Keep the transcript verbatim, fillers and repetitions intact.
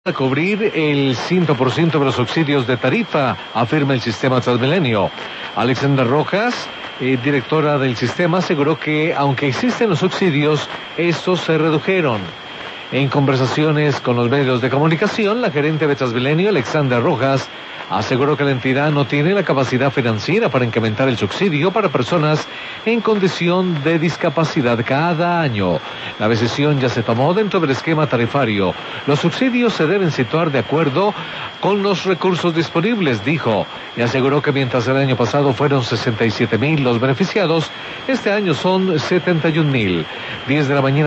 a cubrir el cien por ciento de los subsidios de tarifa, afirma el sistema Transmilenio. Alexandra Rojas, eh, directora del sistema, aseguró que aunque existen los subsidios, estos se redujeron. En conversaciones con los medios de comunicación, la gerente de Transmilenio, Alexandra Rojas, aseguró que la entidad no tiene la capacidad financiera para incrementar el subsidio para personas en condición de discapacidad cada año. La decisión ya se tomó dentro del esquema tarifario. Los subsidios se deben situar de acuerdo con los recursos disponibles, dijo, y aseguró que mientras el año pasado fueron sesenta y siete mil los beneficiados, este año son setenta y un mil. diez de la mañana.